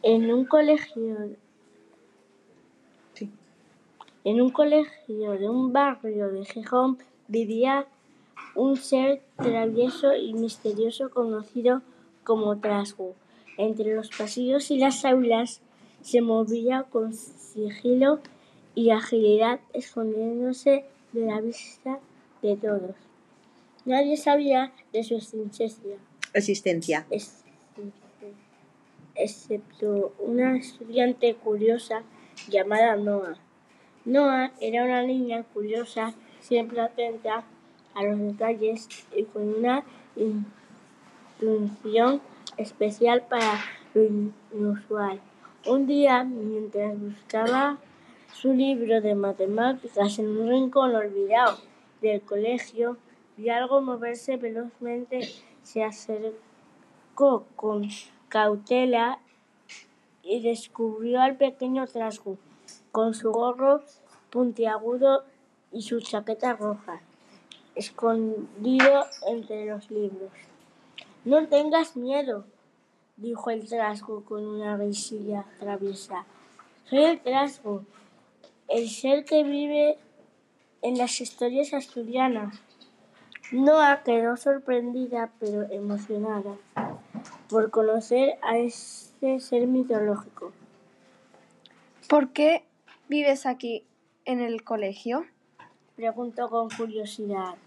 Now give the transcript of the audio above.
En un colegio de un barrio de Gijón vivía un ser travieso y misterioso conocido como Trasgu. Entre los pasillos y las aulas se movía con sigilo y agilidad, escondiéndose de la vista de todos. Nadie sabía de su existencia, excepto una estudiante curiosa llamada Noa. Noa era una niña curiosa, siempre atenta a los detalles y con una intuición especial para lo inusual. Un día, mientras buscaba su libro de matemáticas en un rincón olvidado del colegio, vio algo moverse velozmente. Se acercó con cautela y descubrió al pequeño Trasgu, con su gorro puntiagudo y su chaqueta roja, escondido entre los libros. «No tengas miedo», dijo el Trasgu con una risilla traviesa. «Soy el Trasgu, el ser que vive en las historias asturianas». Noa quedó sorprendida pero emocionada por conocer a este ser mitológico. ¿Por qué vives aquí en el colegio?, preguntó con curiosidad.